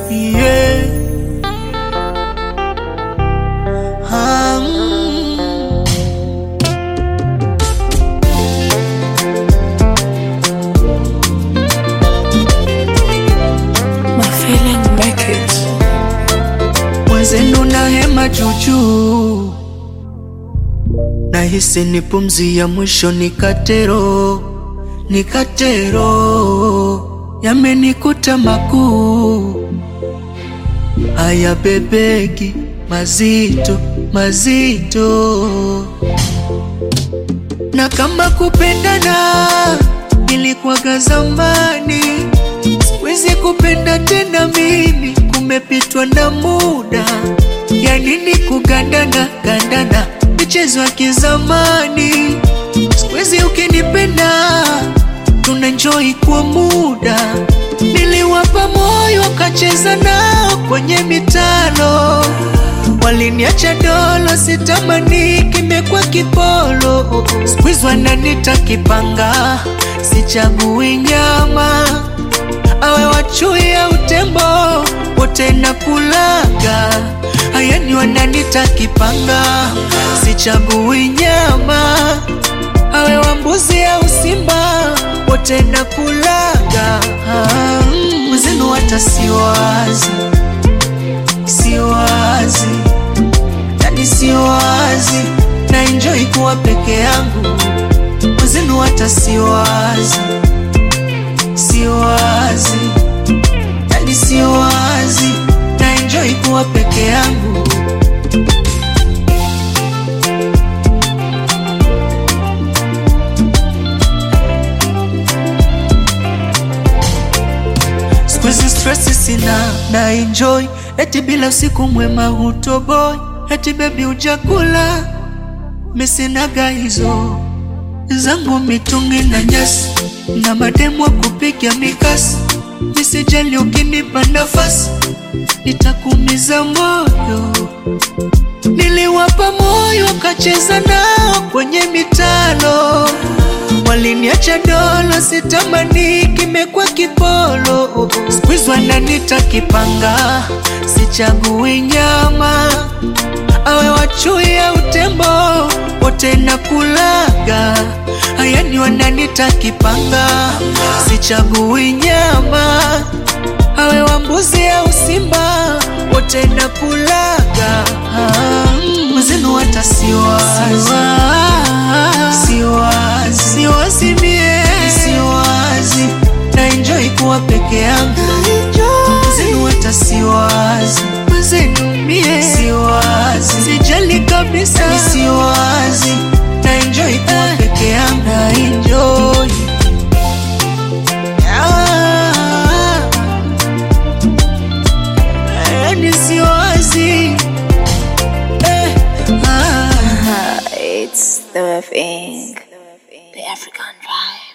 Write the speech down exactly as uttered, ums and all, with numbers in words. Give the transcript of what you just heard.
yeah. um. My feeling make it. Mwenzenu na hema juju, nahisi ni pumzi ya mwisho, nikatero, nikatero, yamenikuta makuu. Haya bebeki, mazito, mazito. Na kama kupendana ilikuwaga zamani, siwezi kupenda tena mimi, kumepitwa na muda. Ya nini kugandana, gandana, michezo ya kizamani. Siwezi ukinipenda, tunaenjoy kwa muda. Niliwapa moyo wakacheza nao kwenye mitano, waliniacha dolo, sitamani kimekuwa kipolo. Squeeze wananita kipanga, sichagui nyama, awe wachui au tembo, wote nakulaga. Hayani wananita kipanga, sichagui nyama, awe wambuzi au simba, wote nakulaga. Mwenzenu hata siwazi, siwazi, yani siwazi, na enjoy kuwa peke yangu. Mwenzenu hata siwazi, siwazi, yani siwazi, na enjoy kuwa peke yangu. Squeeze stress sina, na enjoy. Eti bila usiku mwema hutoboy, eti baby ujakula, mesinaga hizo zangu mitungi na nyasi, na mademu wa kupiga mikasi. Nisijali ukinipa nafasi, nitakuumiza moyo. Niliwapa moyo wakacheza nao kwenye mitano, waliniacha dolo, sitamani kimekuwa kipolo. Squeeze wananita kipanga, sichagui nyama, awe wachui au tembo, wote nakulaga. Hayani wananita kipanga, sichagui nyama, awe wambuzi au simba, wote nakulaga. Mwenzenu hata siwazi, siwazi, siwazi mie, siwazi, na enjoy kuwa peke yangu. Mwenzenu hata siwazi, mwenzenu mie, siwazi, sijali kabisa, ni siwazi, na enjoy kuwa peke yangu. Na enjoy, ah, ni siwazi, eh, ah. It's the thing, the African vibe.